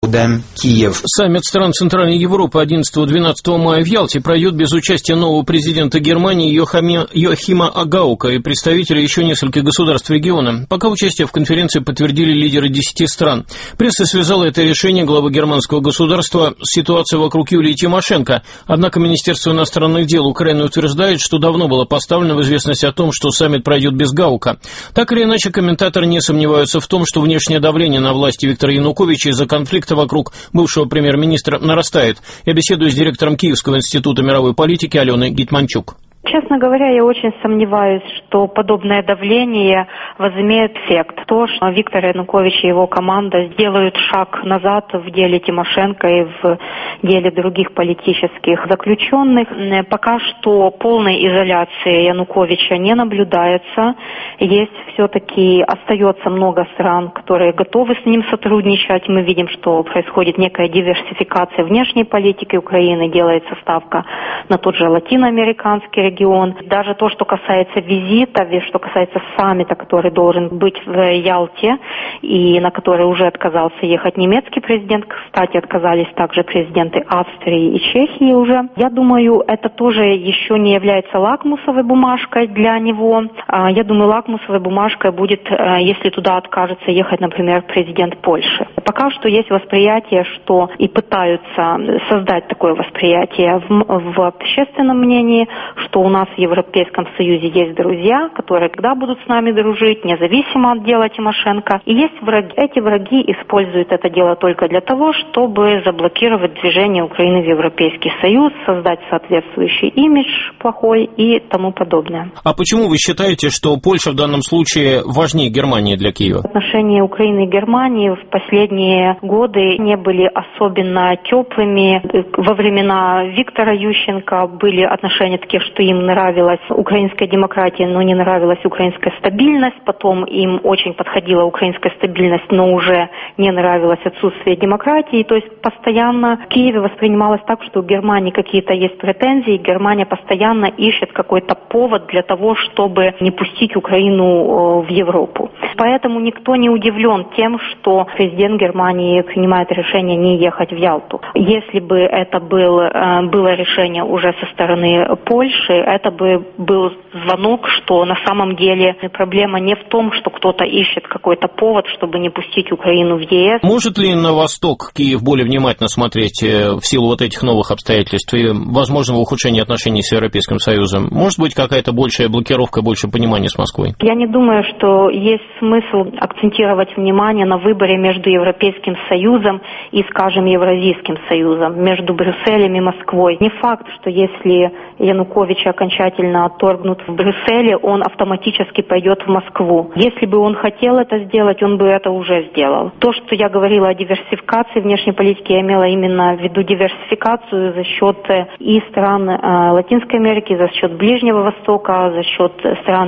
Саммит стран Центральной Европы 11-12 мая в Ялте пройдет без участия нового президента Германии Йохима Агаука и представителей еще нескольких государств региона. Пока участие в конференции подтвердили лидеры 10 стран. Пресса связала это решение главы германского государства с ситуацией вокруг Юлии Тимошенко. Однако Министерство иностранных дел Украины утверждает, что давно было поставлено в известность о том, что саммит пройдет без Гаука. Так или иначе, комментаторы не сомневаются в том, что внешнее давление на власти Виктора Януковича из-за конфликта вокруг бывшего премьер-министра нарастает. Я беседую с директором Киевского института мировой политики Аленой Гетманчук. Честно говоря, я очень сомневаюсь, что подобное давление возымеет эффект. То, что Виктор Янукович и его команда сделают шаг назад в деле Тимошенко и в деле других политических заключенных. Пока что полной изоляции Януковича не наблюдается. Есть все-таки, остается много стран, которые готовы с ним сотрудничать. Мы видим, что происходит некая диверсификация внешней политики Украины, делается ставка на тот же латиноамериканский регион. Даже то, что касается визита, что касается саммита, который должен быть в Ялте, и на который уже отказался ехать немецкий президент, кстати, отказались также президенты Австрии и Чехии уже. Я думаю, это тоже еще не является лакмусовой бумажкой для него. Я думаю, лакмусовой бумажкой будет, если туда откажется ехать, например, президент Польши. Пока что есть восприятие, что и пытаются создать такое восприятие в общественном мнении, что у нас в Европейском Союзе есть друзья, которые когда будут с нами дружить, независимо от дела Тимошенко. И есть враги. Эти враги используют это дело только для того, чтобы заблокировать движение Украины в Европейский Союз, создать соответствующий имидж плохой и тому подобное. А почему вы считаете, что Польша в данном случае важнее Германии для Киева? Отношения Украины и Германии в последние годы не были особенно теплыми. Во времена Виктора Ющенко были отношения такие, что им нравилась украинская демократия, но не нравилась украинская стабильность. Потом им очень подходила украинская стабильность, но уже не нравилось отсутствие демократии. То есть постоянно в Киеве воспринималось так, что у Германии какие-то есть претензии. Германия постоянно ищет какой-то повод для того, чтобы не пустить Украину в Европу. Поэтому никто не удивлен тем, что президент Германии принимает решение не ехать в Ялту. Если бы это было решение уже со стороны Польши, это бы был звонок, что на самом деле проблема не в том, что кто-то ищет какой-то повод, чтобы не пустить Украину в ЕС. Может ли на восток Киев более внимательно смотреть в силу вот этих новых обстоятельств и возможного ухудшения отношений с Европейским Союзом? Может быть, какая-то большая блокировка, больше понимания с Москвой? Я не думаю, что есть смысл акцентировать внимание на выборе между Европейским Союзом и, скажем, Евразийским Союзом, между Брюсселем и Москвой. Не факт, что если Янукович окончательно отторгнут в Брюсселе, он автоматически пойдет в Москву. Если бы он хотел это сделать, он бы это уже сделал. То, что я говорила о диверсификации внешней политики, я имела именно в виду диверсификацию за счет и стран Латинской Америки, за счет Ближнего Востока, за счет стран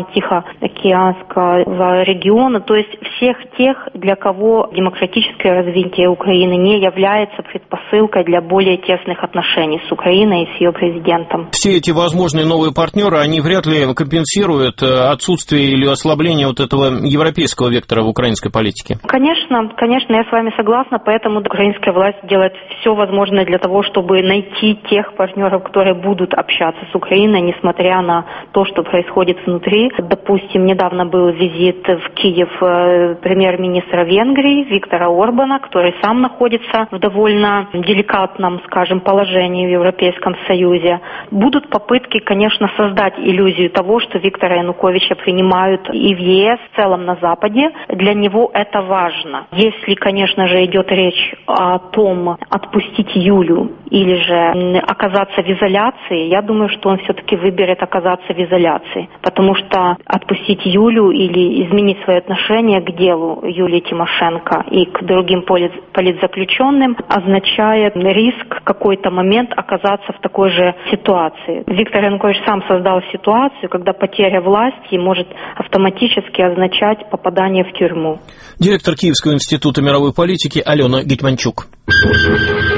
Тихоокеанского региона, то есть всех тех, для кого демократическое развитие Украины не является предпосылкой для более тесных отношений с Украиной и с ее президентом. Все эти возможные новые партнеры, они вряд ли компенсируют отсутствие или ослабление вот этого европейского вектора в украинской политике? Конечно, я с вами согласна, поэтому украинская власть делает все возможное для того, чтобы найти тех партнеров, которые будут общаться с Украиной, несмотря на то, что происходит внутри. Допустим, недавно был визит в Киев премьер-министра Венгрии Виктора Орбана, который сам находится в довольно деликатном, скажем, положении в Европейском Союзе. Будут попытки, конечно, создать иллюзию того, что Виктора Януковича принимают и в ЕС, в целом на Западе. Для него это важно. Если, конечно же, идет речь о том, отпустить Юлю или же оказаться в изоляции, я думаю, что он все-таки выберет оказаться в изоляции. Потому что отпустить Юлю или изменить свои отношения к делу Юлии Тимошенко и к другим политзаключенным означает риск в какой-то момент оказаться в такой же ситуации. Виктор Янукович сам создал ситуацию, когда потеря власти может автоматически означать попадание в тюрьму. Директор Киевского института мировой политики Алена Гетманчук.